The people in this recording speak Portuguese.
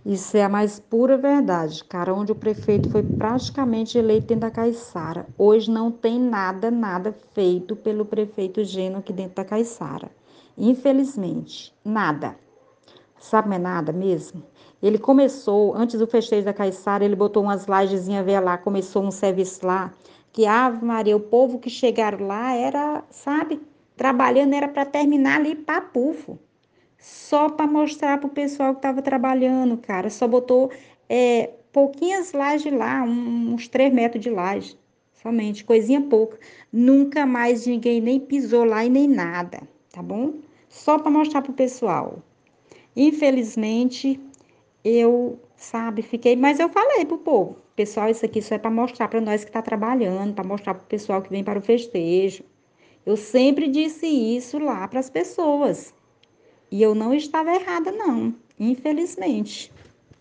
Isso é a mais pura verdade, cara, onde o prefeito foi praticamente eleito dentro da Caiçara. Hoje não tem nada, nada feito pelo prefeito Geno aqui dentro da Caiçara. Infelizmente, nada. Sabe mais nada mesmo? Ele começou, antes do festejo da Caiçara, ele botou umas lajezinhas velhas lá, começou um serviço lá, que Ave Maria, o povo que chegaram lá era, sabe, trabalhando era para terminar ali papufo. Só para mostrar pro pessoal que estava trabalhando, cara. Só botou pouquinhas lajes lá, uns 3 metros de laje. Somente, coisinha pouca. Nunca mais ninguém nem pisou lá e nem nada, tá bom? Só para mostrar pro pessoal. Infelizmente, eu, sabe, fiquei, mas eu falei pro povo, pessoal, isso aqui só é para mostrar para nós que tá trabalhando, para mostrar pro pessoal que vem para o festejo. Eu sempre disse isso lá para as pessoas. E eu não estava errada, não, infelizmente.